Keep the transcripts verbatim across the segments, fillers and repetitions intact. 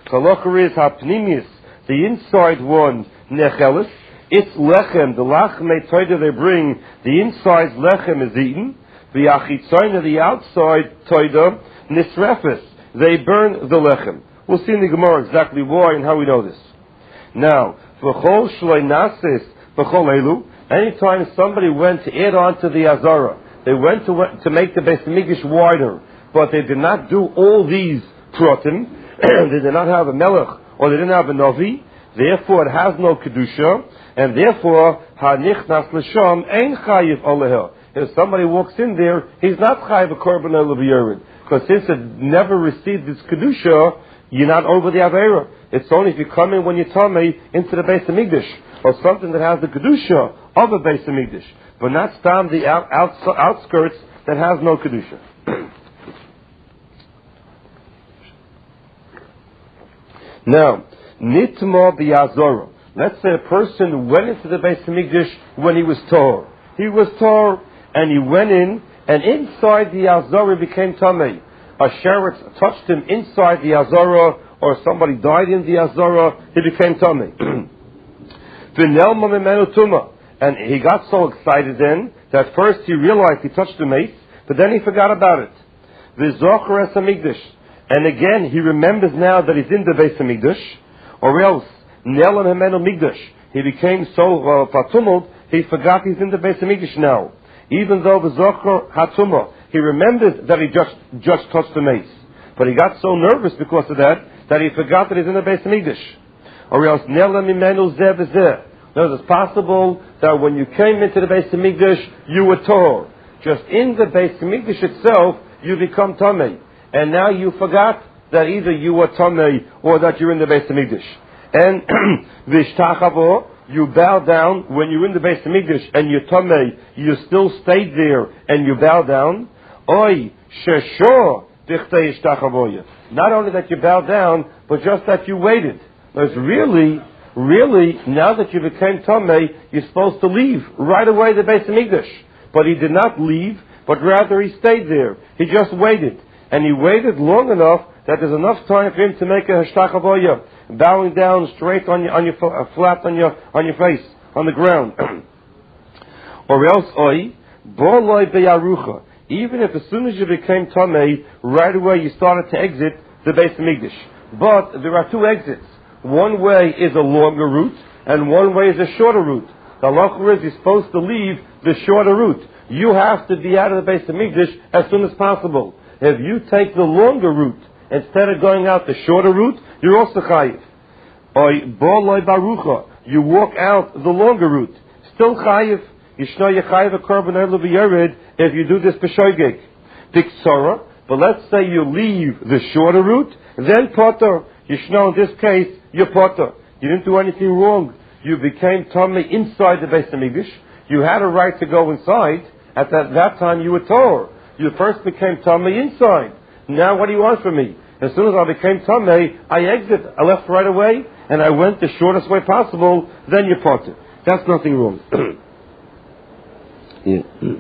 Halacha is hapnimis, the inside one, nechelis. It's lechem, the lachmei toida they bring, the inside lechem is eaten. The achitzoyna, the outside toida, nisrefes, they burn the lechem. We'll see in the Gemara exactly why and how we know this. Now, v'chol shloi nasis, v'chol elu, anytime somebody went to add on to the azara, they went to to make the Beis Hamikdash wider, but they did not do all these protim, they did not have a melech, or they didn't have a novi, therefore it has no kedusha, and therefore, ha'nichnas l'sham ein chayiv olehel. If somebody walks in there, he's not chayiv a korban olav, because since it never received its kedusha, you're not over the avera. It's only if you come in when you're tummy into the Beis Hamikdash, or something that has the kedusha of a Beis Hamikdash, but not stand the out, out, outskirts that has no kedusha. Now, nitma b'yazora. Let's say a person went into the Beis Hamikdash when he was tor. He was tor, and he went in, and inside the azara became tamei. A sheretz touched him inside the azara, or somebody died in the azara, he became tamei. V'nelma mimenu tuma. And he got so excited then that first he realized he touched the mace, but then he forgot about it. V'zocher es hamikdash. And again he remembers now that he's in the Beis Hamikdash, or else nelam himenu migdash. He became so uh, patumult he forgot he's in the Beis Hamikdash now. Even though v'zocher hatuma, he remembers that he just just touched the mace, but he got so nervous because of that that he forgot that he's in the Beis Hamikdash. Or else nelam himenu zeh v'zeh. Now, it's possible that when you came into the Beis Hamikdash, you were Tor. Just in the Beis Hamikdash itself, you become Tamei. And now you forgot that either you were Tamei or that you're in the Beis Hamikdash. And Vishtachavo, you bow down when you're in the Beis Hamikdash and you're Tamei, you still stayed there and you bow down. Oy, Sheshor, Dichtei Ishtachavoya. Not only that you bow down, but just that you waited. There's really... Really, now that you became Tamei, you're supposed to leave right away the Beis Hamikdash. But he did not leave, but rather he stayed there. He just waited. And he waited long enough that there's enough time for him to make a hashtachavoya, bowing down straight on your, on your, uh, flat on your, on your face, on the ground. Or else, oi, boloi beyarucha. Even if as soon as you became Tamei, right away you started to exit the Beis Hamikdash. But there are two exits. One way is a longer route, and one way is a shorter route. The halacha is you're supposed to leave the shorter route. You have to be out of the Beis Hamikdash as soon as possible. If you take the longer route instead of going out the shorter route, you're also chayiv. Or boloi barucha, you walk out the longer route, still chayiv. Yishno yechayiv a korban olav v'yered if you do this b'shoigeg. Diksora, but let's say you leave the shorter route, then potter. Yishno in this case, you're potter. You didn't do anything wrong. You became Tamei inside the Beis Hamikdash. You had a right to go inside. At that, that time you were Torah. You first became Tamei inside. Now what do you want from me? As soon as I became Tamei, I exit. I left right away, and I went the shortest way possible. Then you're potter. That's nothing wrong. yeah.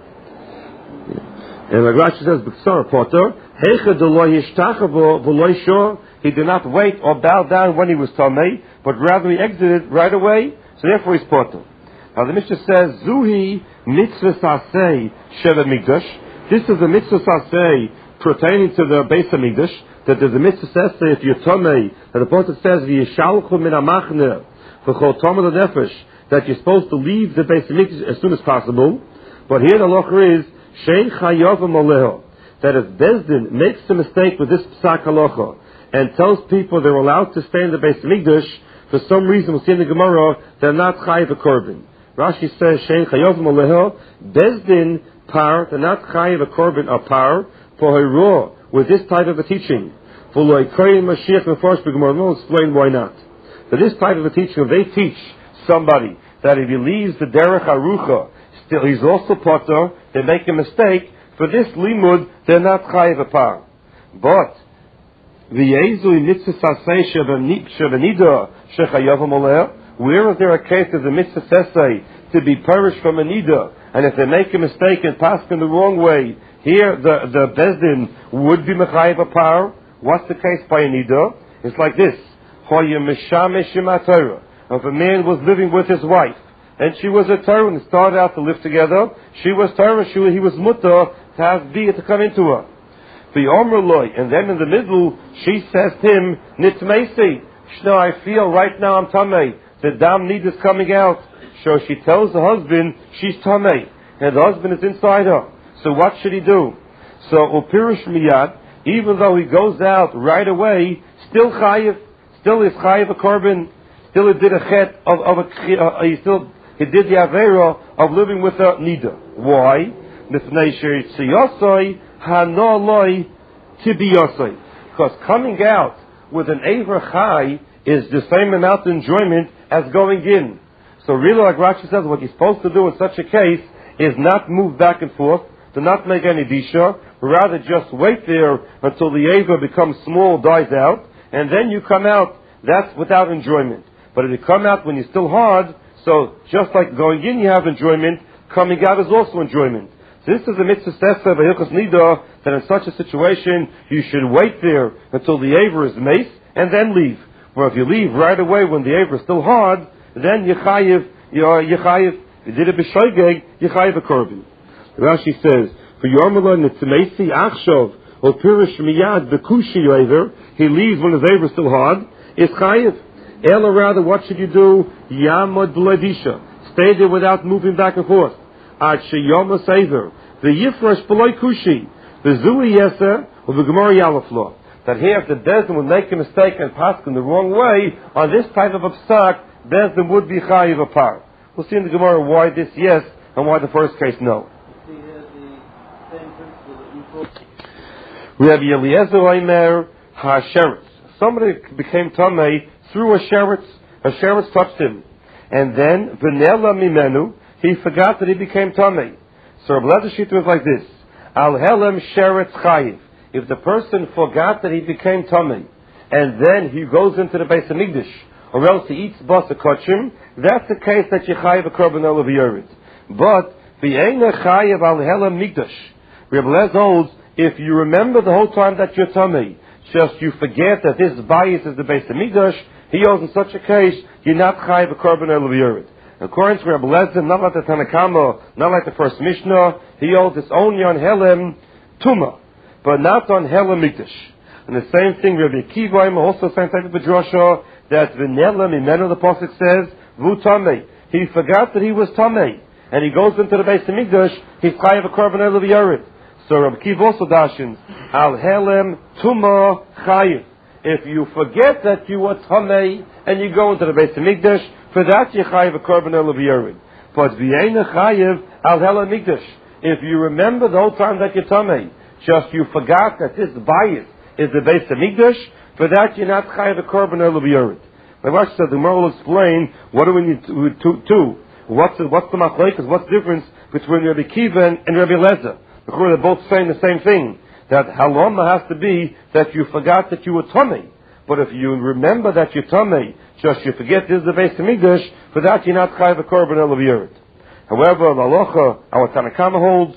And like Rashi says, B'ksar potter, Heicha d'lo yishtachavo v'lo shor. He did not wait or bow down when he was Tamei, but rather he exited right away, so therefore he's potter. Now the Mishnah says, Zuhi mitzvah sasei sheva mikdash. This is a mitzvah sasei pertaining to the Beis Hamikdash, that there's a mitzvah sasei if you're Tamei, that the Prophet says, V'yishalchu min hamachne v'chol tamei nefesh, that you're supposed to leave the Beis Hamikdash as soon as possible. But here the halacha is, shein chayavam aleho, that if Bezdin makes a mistake with this psak halacha, and tells people they're allowed to stay in the Beis Hamikdash, for some reason we'll see in the Gemara, they're not chayiv a korban. Rashi says, shein chayav maleho, Bezdin par, they're not chayiv a korban or par, for hiro, with this type of a teaching. For lo ikoyin Mashiach meforsh b'Gemara, we'll explain why not. For this type of a teaching, if they teach somebody that if he leaves the derech arucha, still he's also potter, they make a mistake, for this limud, they're not chayiv a par. But, where is there a case of the mitzvah sesei to be perished from a nida, and if they make a mistake and pass in the wrong way, here the the bezdin would be mechayiv a par? What's the case by a nida? It's like this. If a man was living with his wife, and she was a Torah, and started out to live together, she was Torah, she, he was mutter to have Bia to come into her. And then in the middle, she says to him, Nitmeisi, Shno, I feel right now I'm Tamei. The dam need is coming out. So she tells the husband she's Tamei, and the husband is inside her. So what should he do? So Upirish Miyad, even though he goes out right away, still chayiv, still is chayiv a korban, still he did a chet of, of a, uh, he still, he did the avera of living with a nida. Why? Because coming out with an aver chai is the same amount of enjoyment as going in. So really, like Rashi says, what you're supposed to do in such a case is not move back and forth, to not make any disha, but rather just wait there until the aver becomes small, dies out, and then you come out. That's without enjoyment. But if you come out when you're still hard, so just like going in you have enjoyment, coming out is also enjoyment. So this is a mitzvah sesa v'hilchos nida, that in such a situation you should wait there until the aver is mace and then leave. Where if you leave right away when the aver is still hard, then you chayiv, you chayiv. You did it b'shoigeg, you chayiv a korban. Rashi says, for Yormala Nitzmeisi Achshov, or Pirish Miyad Bekushi Aver, he leaves when his aver is still hard, is chayiv. Ela rather, what should you do? Yamod B'ledisha. Stay there without moving back and forth. Ad Sheyom Aver. The Yifresh B'loi Kushi. The Zui Yeser, or the Gemara Yalaflo. That here, if the Bezdin would make a mistake and pass in the wrong way, on this type of a psak, Bezdin would be chayiv apart. We'll see in the Gemara why this yes, and why the first case no. We have Eliezer Omer HaSheretz. Somebody became Tamei through a sheretz. A sheretz touched him. And then, V'nela Mimenu, he forgot that he became Tamei. So Rabbi Lezer Shita was like this. Al Helem Sheretz Chayiv. If the person forgot that he became Tamei, and then he goes into the Beis HaMikdash, or else he eats basa kochim, that's the case that you chayiv a korban olav yored. But, V'eina Chayiv Al Helem Mikdash. Rabbi Lezer holds, if you remember the whole time that you're Tamei, just you forget that this bias is the Beis HaMikdash, he holds in such a case, you're not chayiv a korban olav yored. According to Rabbi Lezer, not like the Tanakama, not like the first Mishnah, he holds it's only on Helem Tuma, but not on Helem Mikdash. And the same thing, Rabbi Akiva, also same type of drasha, that V'nela Mimenu, the Pasuk says, Vu Tamei. He forgot that he was Tamei, and he goes into the Beis HaMikdash, he's chayiv a korban olav yored. So Rabbi Akiva also dashins, Al Helem Tuma Chayiv. If you forget that you were Tamei, and you go into the Beis HaMikdash, for that you chayiv a korban olav yored. But V'yeina Chayiv Al Helem Mikdash. If you remember the whole time that you're Tamei, just you forgot that this bias is the Beis HaMikdash, for that you're not chayiv a korban olav yored. My Rashi said the Gemara will explain what do we need to do. What's the what's the machlokes? What's the difference between Rabbi Akiva and, and Rabbi Lezer? Because they're both saying the same thing. That haloma has to be that you forgot that you were Tamei. But if you remember that you're Tamei, just you forget this is the Beis HaMikdash, for that you're not chayiv a korban olav yored. However, the halacha, our Tanakama holds,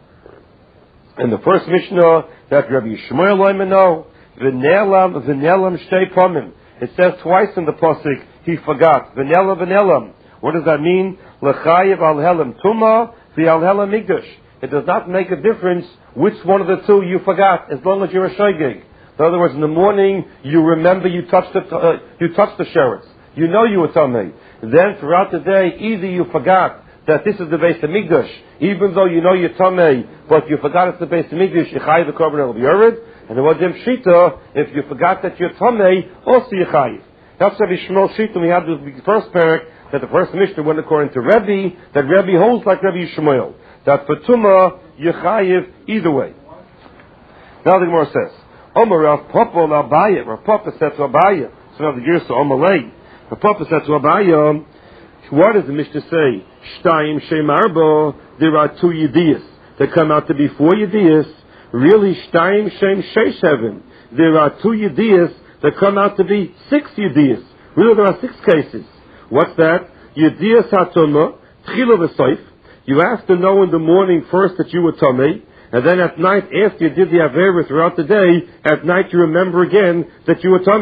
in the first Mishnah, that Rabbi Shmuel Oimeno, V'nelam, V'nelam Shtei Pamim. It says twice in the pasuk, he forgot. V'nelam, V'nelam. What does that mean? L'chayiv al Helem Tuma, V'al Helem Mikdash. It does not make a difference which one of the two you forgot, as long as you're a shoygig. In other words, in the morning, you remember you touched the, uh, you touched the sheretz. You know you were Tamei. Then throughout the day, either you forgot that this is the Beis HaMikdash, even though you know you're Tamei, but you forgot it's the Beis HaMikdash, you chayiv the korban olav yored. And the Wadim Shita, if you forgot that you're Tamei, also you chayiv. That's Rabbi Shmuel Shita. We had the first parak that the first Mishnah went according to Rebbe, that Rebbe holds like Rabbi Shmuel, that for Tumah you chayiv either way. Now the Gemara says, Omer Rav Papa l'Abaya. Rav Papa said to Abaya. So now the Gersa Omer Rav Papa said to Abaya, what does the Mishnah say? Shtayim Shem Arba. There are two Yediyas that come out to be four Yediyas. Really, Shtayim Shem Sheish Heaven. There are two Yediyas that come out to be six Yediyas. Really, there are six cases. What's that? Yediyas HaTumah, Tchila V'Soif. You have to know in the morning first that you were Tamei, and then at night, after you did the Avera throughout the day, at night you remember again that you were Tamei.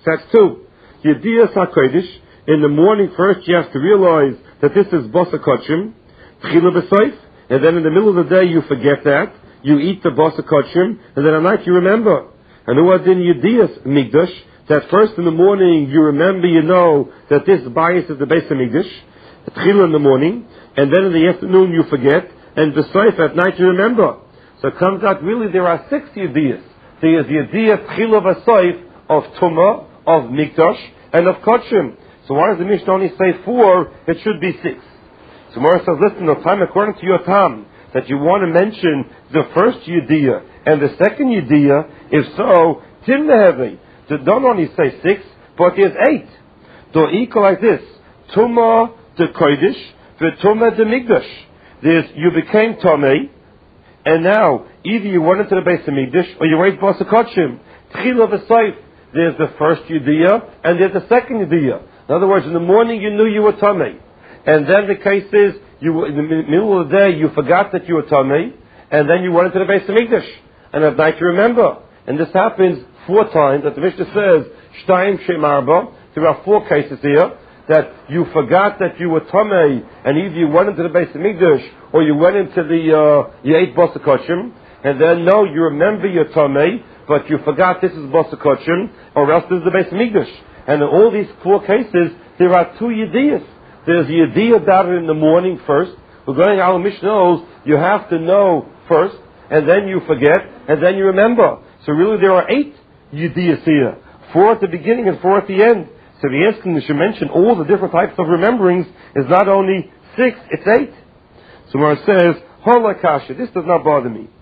So that's two. Yediyas HaKodesh, in the morning first you have to realize that this is Basa Kochim, Tchila B'Soif, and then in the middle of the day you forget that, you eat the Basa Kochim, and then at night you remember. And who was in Yediyas Migdash, that first in the morning you remember, you know, that this bias is the base of Migdash, Tchila in the morning, and then in the afternoon you forget, and B'Soif at night you remember. So it comes out really there are six Yediyas. There is Yediyah Tchila B'Soif of Tumah, of Mikdash, and of Kochim. So why does the Mishnah only say four? It should be six. So Mora says, listen, no time according to your time, that you want to mention the first Yediyah and the second Yediyah, if so, Tim Nehevi. So don't only say six, but there's eight. So equal like this. Tumah the Kodesh, the Tumah the Mikdash. There's, you became Tomei, and now, either you went into the base of Mikdash, or you ate Basa Kochim. Tchila V'Soif. There's the first Yediyah, and there's the second Yediyah. In other words, in the morning you knew you were Tomei. And then the case is, you, in the middle of the day, you forgot that you were Tomei, and then you went into the base of Mikdash. And at night you remember. And this happens four times, that the Mishnah says, Shtayim Shem Arba. There are four cases here, that you forgot that you were Tomei, and either you went into the base of Mikdash, or you went into the, uh, you ate Basa Kochim, and then no, you remember your Tomei, but you forgot this is Basa Kochim, or else this is the base of Mikdash. And in all these four cases, there are two Yediyas. There's Yediyah Davar in the morning first. We're going out of Mishnahs, you have to know first, and then you forget, and then you remember. So really there are eight Yediyas here. Four at the beginning and four at the end. So the asking should mention all the different types of rememberings is not only six, it's eight. So where it says, Holakasha, this does not bother me.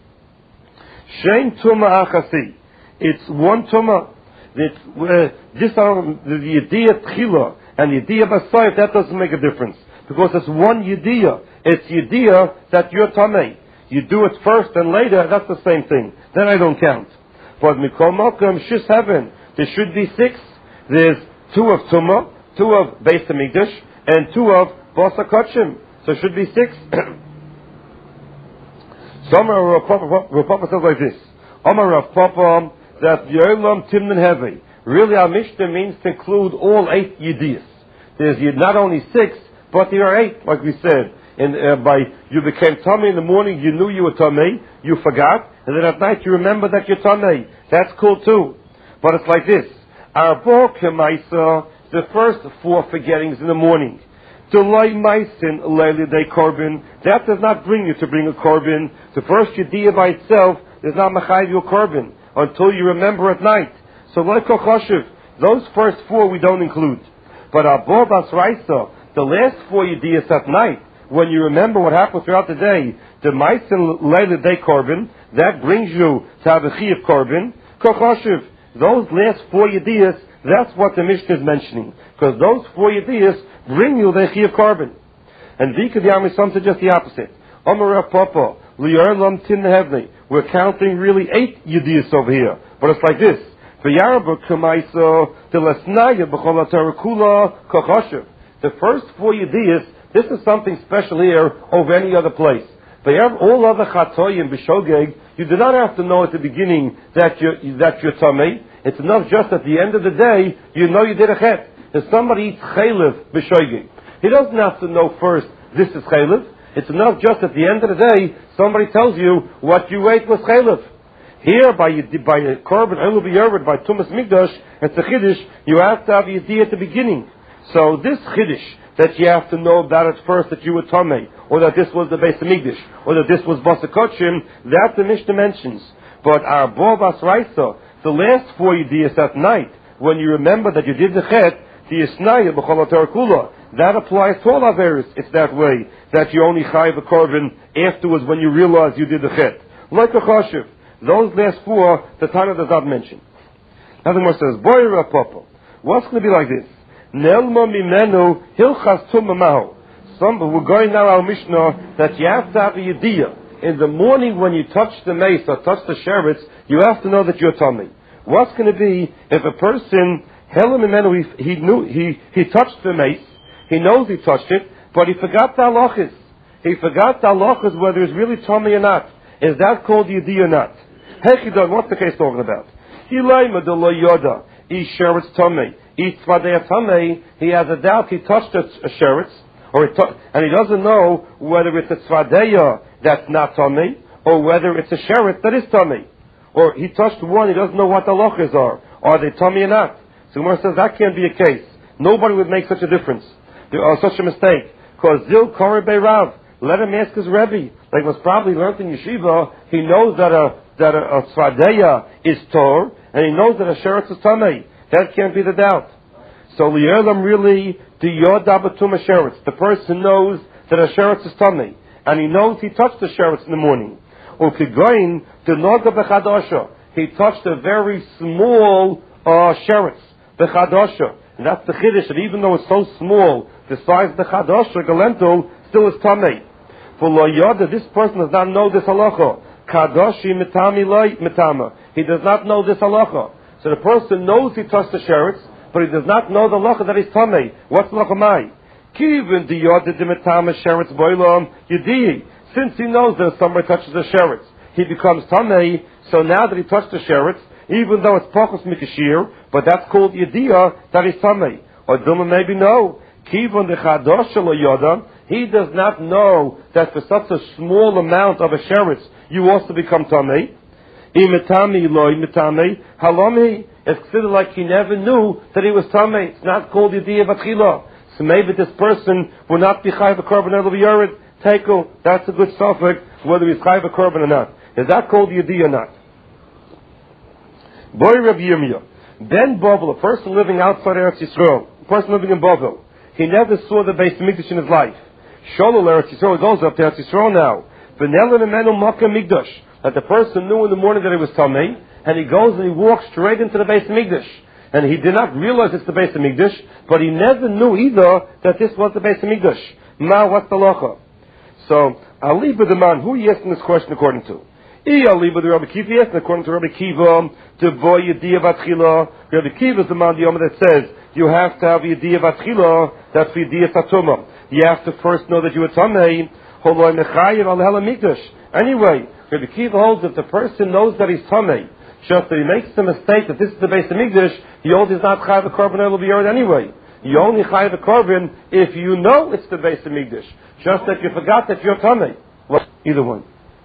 Shein Tumah Achasi. It's one Tumah. It's, uh, this are the Yediyah Tchila and Yediyah B'Soif, that doesn't make a difference. Because it's one Yediyah. It's Yediyah that you're Tamei. You do it first and later, that's the same thing. Then I don't count. But Mikol Malkam Shis Heaven, there should be six. There's two of Tumah, two of Beis Hamikdash, and two of Basa Kochim. So it should be six. Some Rav Papa says like this. Omar Rav Papa, that Yolam Timnan Heavy. Really our Mishnah means to include all eight Yediyas. There's not only six, but there are eight, like we said. And uh, by you became Tomei in the morning, you knew you were Tomei, you forgot, and then at night you remember that you're Tomei. That's cool too. But it's like this. Arbo Kemaisa, the first four forgettings in the morning. Delay Maisin Leili Day Korban. That does not bring you to bring a Korban. The first Yediyah by itself does not machayiv your Korban until you remember at night. So like Kochoshev, those first four we don't include. But Arbo Bas Raisa, the last four Yediyahs at night, when you remember what happened throughout the day, the Maisin Leili Day Korban, that brings you to have a Chiyuv Korban. Kochoshev, those last four Yediyahs, that's what the Mishnah is mentioning. Because those four Yediyahs bring you the Chiyuv Korban. And Vika Yami, some suggest the opposite. Amar Papa, Li'erlam Tin Hevnei. We're counting really eight Yediyahs over here. But it's like this. V'yarabuk Kamaisa, Telesnaya B'chol HaTarakula Kochoshev. The first four Yediyahs, this is something special here over any other place. But all other chatoyim b'shogeg, you do not have to know at the beginning that you're, that you're tamei. It's enough just at the end of the day, you know you did a chet. If somebody eats chaylev b'shogeg, he doesn't have to know first, this is chaylev. It's enough just at the end of the day, somebody tells you what you ate was chaylev. Here, by by korban elu b'yarvid, by tumas mikdash, it's a chiddush, you have to have yediyah at the beginning. So this chiddush, that you have to know about it first, that you were Tomei, or that this was the Beis Hamikdash, or that this was Basa Kochim, that the Mishnah mentions. But our Bo Bas Raisa, the last four Yediyahs at night, when you remember that you did the Chet, the Yisnaya B'chol HaTarakula, that applies to all Averis. It's that way, that you only chayiv a korban afterwards when you realize you did the Chet. Like a Choshev, those last four, the Tana does not mention. Nothing more says, Boy Rapapa, what's going to be like this? Nelma mimenu hilchas tumamahu. Some we're going now our Mishnah that you have to have a yediyah in the morning when you touch the mace or touch the sheretz. You have to know that you're tummy. What's going to be if a person hela mimenu he, he knew he he touched the mace, he knows he touched it, but he forgot the halachas. He forgot the halachas whether it's really tummy or not. Is that called yediyah or not? Hechidon, what's the case talking about? Hilayma de lo yoda. Each sheretz tamei. Each tzvadei tamei. He has a doubt. He touched a, a sheretz, or he to- and he doesn't know whether it's a tzvadei that's not tamei, or whether it's a sheretz that is tamei. Or he touched one. He doesn't know what the halachas are. Are they tamei or not? So Gemara says that can't be a case. Nobody would make such a difference, or such a mistake. Because Zil Koreh Beirav, let him ask his Rebbe. Like was probably learned in yeshiva, he knows that a that a, a tzvadeya is tor, and he knows that a sheretz is tamei. That can't be the doubt. So liyerlam really the yoda batum sheretz. The person knows that a sheretz is tamei, and he knows he touched the sheretz in the morning. Or kigoin the noga bechadosha. He touched a very small uh, sheretz bechadosha. And that's the chiddush, that even though it's so small, the size of the chadosha, galentul, still is tamei. For lo yoda, this person does not know this halacha. Kadoshi mitami loy mitama. He does not know this halacha. So the person knows he touched the sheretz, but he does not know the halacha that he's tamei. What's the halacha mai? Kivin di yoda di mitama sheretz boilam yedii. Since he knows that if somebody touches the sheretz, he becomes tamei. So now that he touched the sheretz, even though it's pachos mikashir, but that's called yediyah, that is tamei. Or Duma maybe no. Kivon de chadosh lo yoda, he does not know that for such a small amount of a sheretz, you also become tamei. Imitami lo imitami, halami, it's considered like he never knew that he was tamei. It's not called yediyah vatchila. So maybe this person will not be chayav a korban el v'yored. Tekel, that's a good suffix, whether he's chayav a korban or not. Is that called yediyah or not? Boy Rabbi Yirmiyah. Ben Bavel, a person living outside Eretz Yisrael, a person living in Bavel, he never saw the Beis Mikdash in his life. Sholol Eretz Yisrael, he goes up to Eretz Yisrael now. V'nelen emenu Makkah Mikdash, that the person knew in the morning that he was Tamei, and he goes and he walks straight into the Beis Mikdash. And he did not realize it's the Beis Mikdash, but he never knew either that this was the Beis Mikdash. Ma, what's the lacha? So, Ali B'daman, who are you asking this question according to? Ali B'd Rabbi Kiva, according to Rabbi Kiva, to boy Yediyah Vatchila. Rabbi Kiva is the man that says you have to have Yediyah Vatchila, that's Yediyah Tatuma. You have to first know that you are Tamei. Holoi Mechayev Al Hela Mikdash. Anyway, Rabbi Kiva holds that the person knows that he's Tamei, just that he makes the mistake that this is the Beis Hamikdash, he holds he's not Chayav a Korban Elul B'Yard anyway. You only Chayav a Korban if you know it's the Beis Hamikdash, just that you forgot that you're Tamei. Well, either one.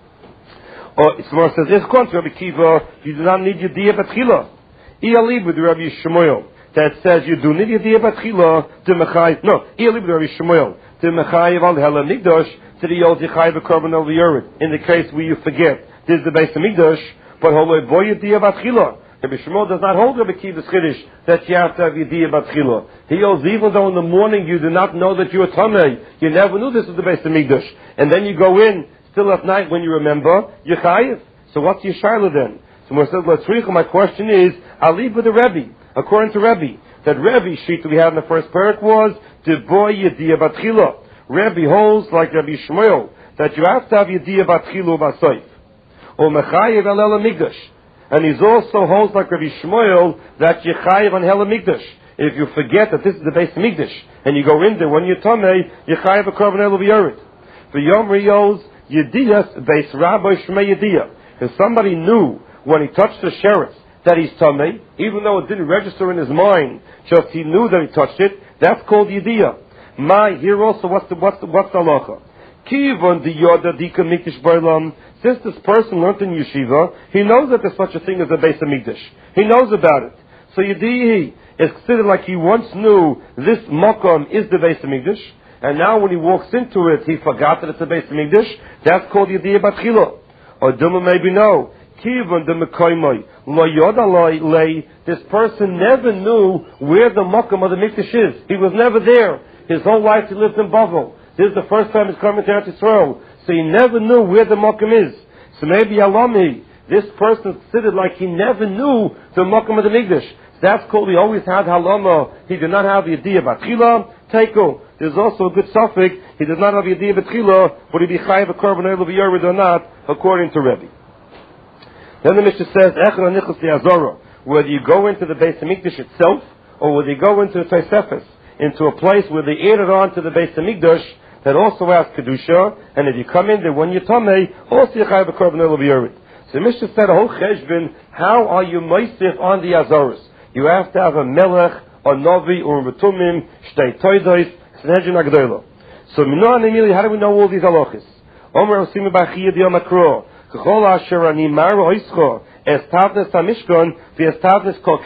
Or someone says this according to Rabbi Kiva, you do not need Yediyah Batchila. Iyalib with Rabbi Shmuel that says you do need Yediyah Batchila to Mechayev. No, Iyalib with Rabbi Shmuel to Mechayev Al Hela Mikdash to the Yod Chayav a Korban Elul B'Yard. In the case where you forget this is the Beis Hamikdash, but Holoi Boy Yediyah Batchila. Rabbi Shmuel does not hold Rabbi Kiva's chiddush that you have to have Yediyah Batchila. He holds even though in the morning you do not know that you are Tamei, you never knew this was the Beis Hamikdash, and then you go in still at night when you remember, you're chayiv. So what's your shaila then? So when I said, let's read, my question is, I'll leave with the Rebbe. According to Rebbe, that Rebbe sheet that we had in the first parak was, Deboy Yediyah Batchila. Rebbe holds, like Rabbi Shmuel, that you have to have Yediyah Batchila Basoif. Or Mechayev El Hela Mikdash. And he also holds, like Rabbi Shmuel, that you chayiv on Hela Mikdash. If you forget that this is the Beis Hamikdash, and you go in there when you're Tamei, you chayiv a Korban Elul B'Yard. For Yom Riyos, Yediyah, Beis Rabbi Shmei Yediyah. If somebody knew when he touched the sheretz that he's Tamei, even though it didn't register in his mind, just he knew that he touched it, that's called Yediyah. My, here also, what's the, what's the, what's the halacha? Kivon di yoda dika mikdash b'olam. Since this person learned in yeshiva, he knows that there's such a thing as a Beis Hamikdash. He knows about it. So Yediyah is considered like he once knew this makom is the Beis Hamikdash, and now when he walks into it, he forgot that it's a Beis Hamikdash. That's called Yediyah Batchila. Or Duma maybe no. Kivon de mekoymoi lo yoda lei. This person never knew where the makom of the mikdash is. He was never there. His whole life he lived in Bavel. This is the first time he's coming to Eretz Yisrael. So he never knew where the makom is. So maybe alami, this person is considered like he never knew the makom of the mikdash. That's called he always had halama. He did not have Yediyah Batchila. Teiko. There's also a good suffix. He does not have Yediyah Batchila. Would he be chayiv a korban elul b'yard or not, according to Rebbe? Then the Mishnah says, Echad nichos li'azorah. Whether you go into the Beis Hamikdash itself, or whether you go into the Tosefes, into a place where they added on to the Beis Hamikdash that also has kedusha, and if you come in there when you're tamei, also you chayav a korban elul b'yard. So the Mishnah said a whole cheshbon. How are you moisif on the azoros? You have to have a melech, a novi, or a metumim, shtei toidois, Sanhedrin Agdoilo. So, Minoah Nemili, how do we know all these halachas? Omer Osimi Bachiyah Diyom Akro, K'chol Asher Ani Maro Oischo, Estavnes HaMishkon, V'Estavnes Kol